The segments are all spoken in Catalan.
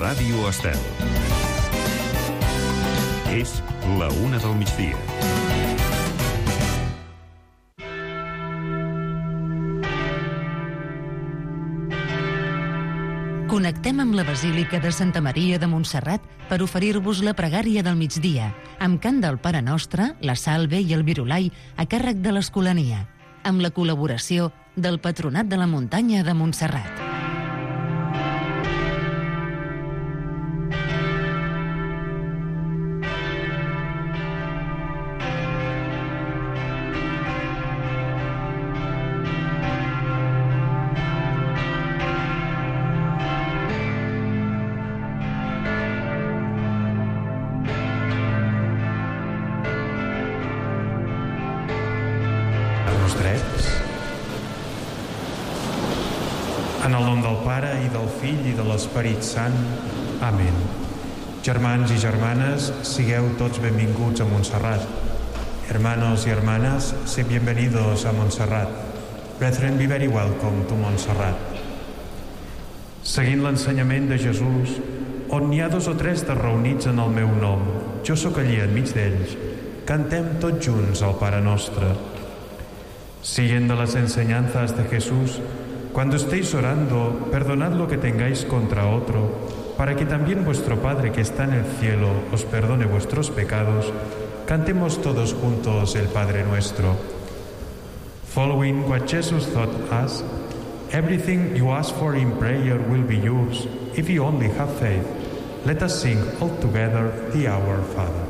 Ràdio Estel. És la 1 del migdia. Connectem amb la Basílica de Santa Maria de Montserrat per oferir-vos la pregària del migdia, amb cant del Pare Nostre, la Salve i el Virolai a càrrec de l'Escolania, amb la col·laboració del Patronat de la Muntanya de Montserrat. En el nom del Pare, i del Fill, i de l'Esperit Sant. Amén. Germans i germanes, sigueu tots benvinguts a Montserrat. Hermanos y hermanas, sed bienvenidos a Montserrat. Brethren, be very welcome to Montserrat. Seguint l'ensenyament de Jesús, on n'hi ha 2 o 3 de reunits en el meu nom, jo sóc allí enmig d'ells. Cantem tots junts el Pare Nostre. Siguiendo las enseñanzas de Jesús, cuando estéis orando, perdonad lo que tengáis contra otro, para que también vuestro Padre que está en el cielo os perdone vuestros pecados. Cantemos todos juntos el Padre Nuestro. Following what Jesus taught us, everything you ask for in prayer will be yours, if you only have faith. Let us sing all together the Our Father.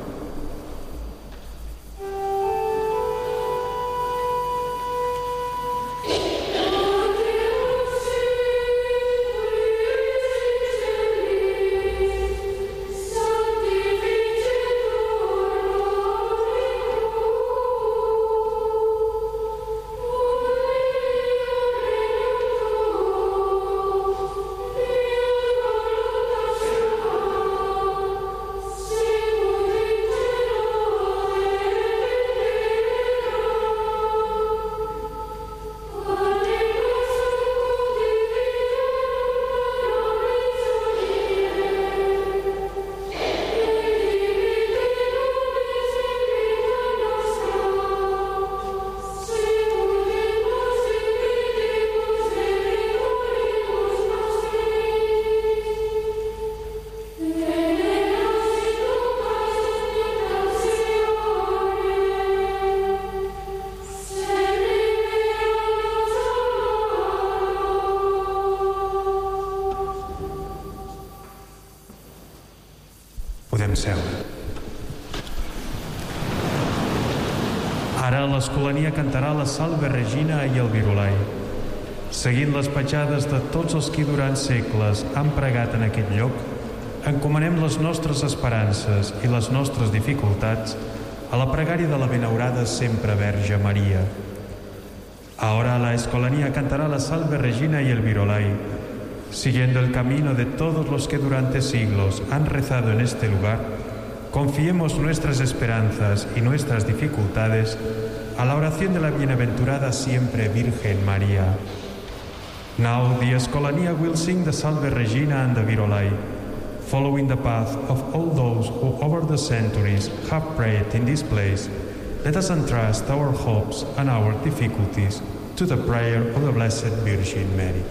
Ara l'Escolania cantarà la Salve Regina i el Virolai. Seguint les petjades de tots els que durant segles han pregat en aquest lloc, encomanem les nostres esperances i les nostres dificultats a la pregària de la benaurada sempre Verge Maria. Ahora la Escolania cantará la Salve Regina y el Virolai, siguiendo el camino de todos los que durante siglos han rezado en este lugar. Confiemos nuestras esperanzas y nuestras dificultades a la oración de la bienaventurada siempre Virgen María. Now the Escolania will sing the Salve Regina and the Virolai, following the path of all those who over the centuries have prayed in this place. Let us entrust our hopes and our difficulties to the prayer of the Blessed Virgin Mary.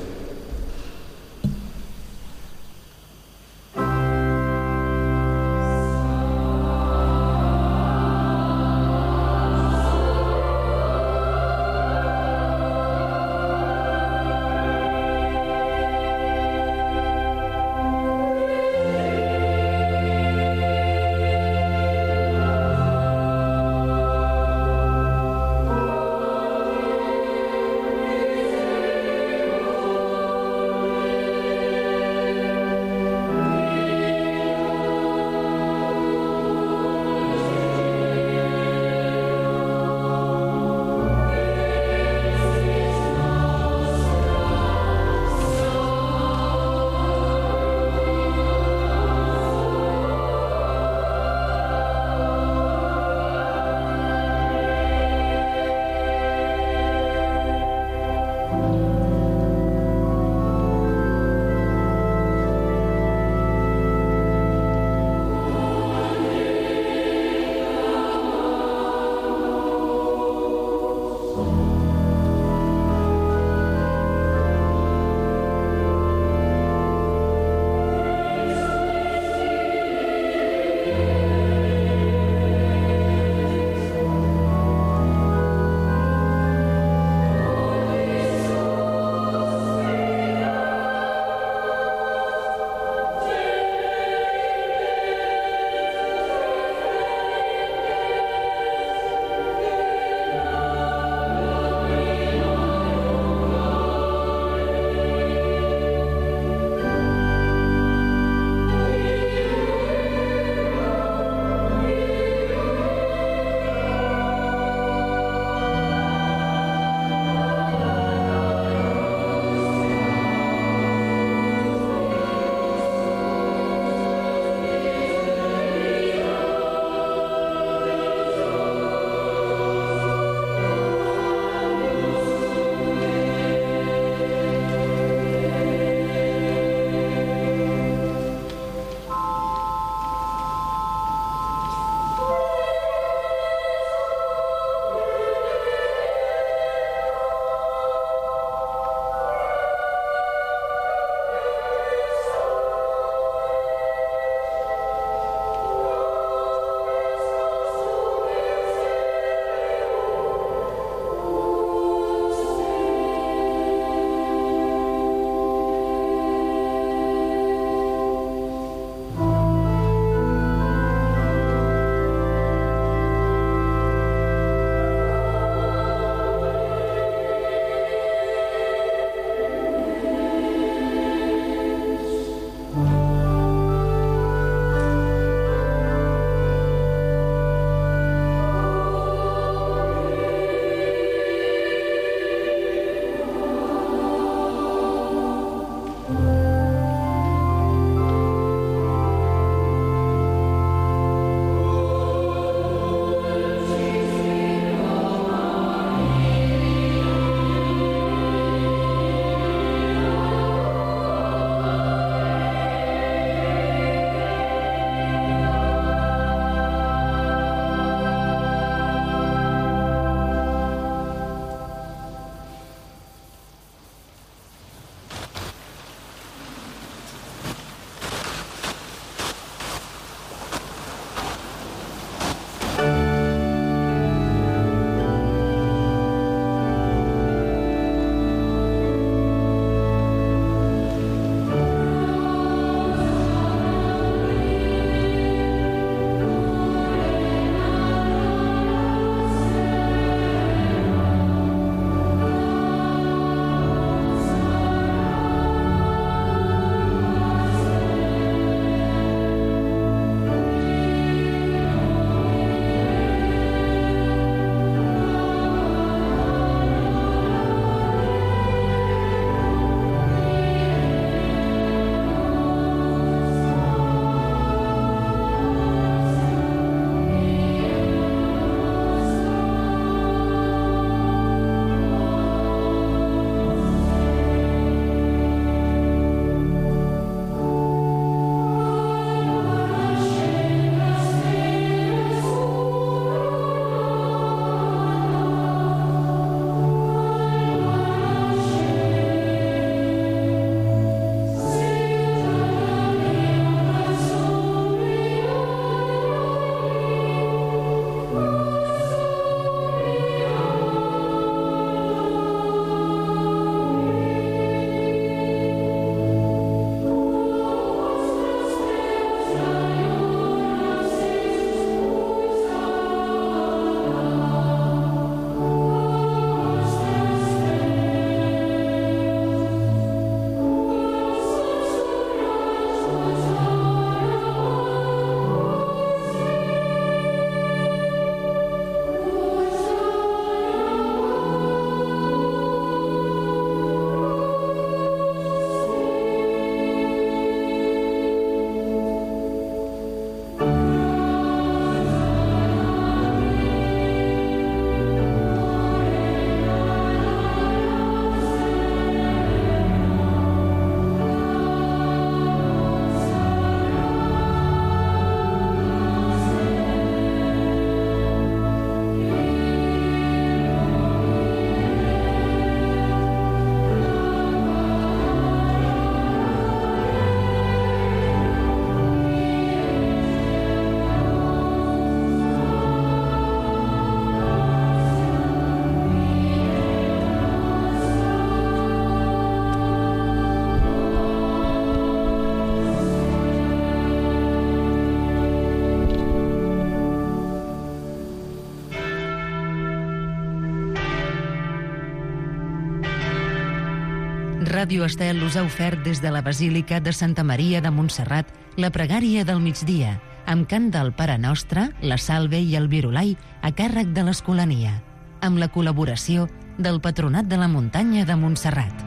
Ràdio Estel us ha ofert des de la Basílica de Santa Maria de Montserrat la pregària del migdia, amb cant del Pare Nostre, la Salve i el Virulai a càrrec de l'Escolania, amb la col·laboració del Patronat de la Muntanya de Montserrat.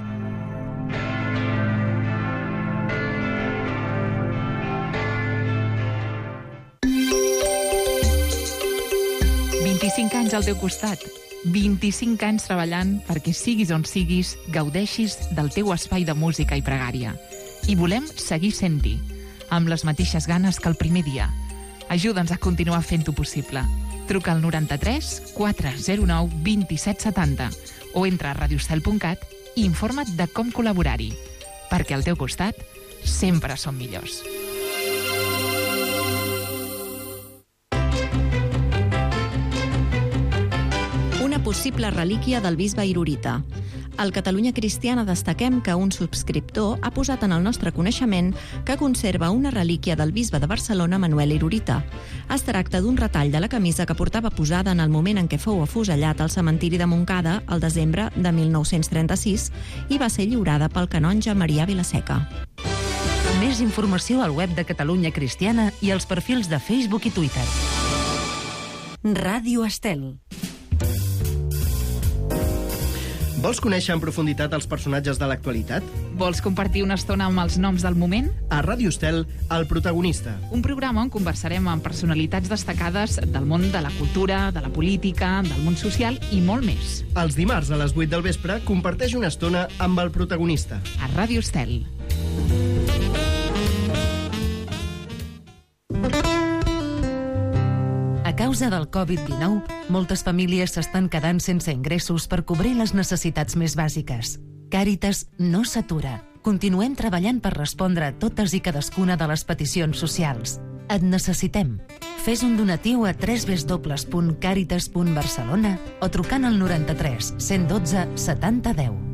Anys al teu costat, 25 anys treballant perquè siguis on siguis, gaudeixis del teu espai de música i pregària. I volem seguir sent-hi, amb les mateixes ganes que el primer dia. Ajuda'ns a continuar fent-ho possible. Truca al 93 409 2770 o entra a radiostel.cat i informa't de com col·laborar-hi, perquè al teu costat sempre som millors. Possible relíquia del bisbe Irurita. Al Catalunya Cristiana destaquem que un subscriptor ha posat en el nostre coneixement que conserva una relíquia del bisbe de Barcelona, Manuel Irurita. Es tracta d'un retall de la camisa que portava posada en el moment en què fou afusellat al cementiri de Montcada el desembre de 1936 i va ser lliurada pel canonge Marià Vilaseca. Més informació al web de Catalunya Cristiana i als perfils de Facebook i Twitter. Ràdio Estel. Vols conèixer en profunditat els personatges de l'actualitat? Vols compartir una estona amb els noms del moment? A Ràdio Estel, El protagonista. Un programa on conversarem amb personalitats destacades del món de la cultura, de la política, del món social i molt més. Els dimarts a les 8 del vespre comparteix una estona amb El protagonista. A Ràdio Estel. A causa del Covid-19, moltes famílies s'estan quedant sense ingressos per cobrir les necessitats més bàsiques. Càritas no s'atura. Continuem treballant per respondre a totes i cadascuna de les peticions socials. Et necessitem. Fes un donatiu a www.caritas.barcelona o trucant al 93 112 70 10.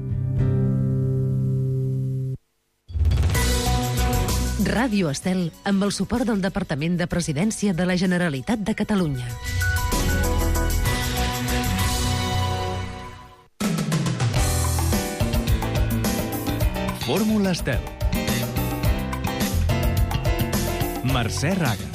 Ràdio Estel, amb el suport del Departament de Presidència de la Generalitat de Catalunya. Fórmula Estel. Mercè Raga.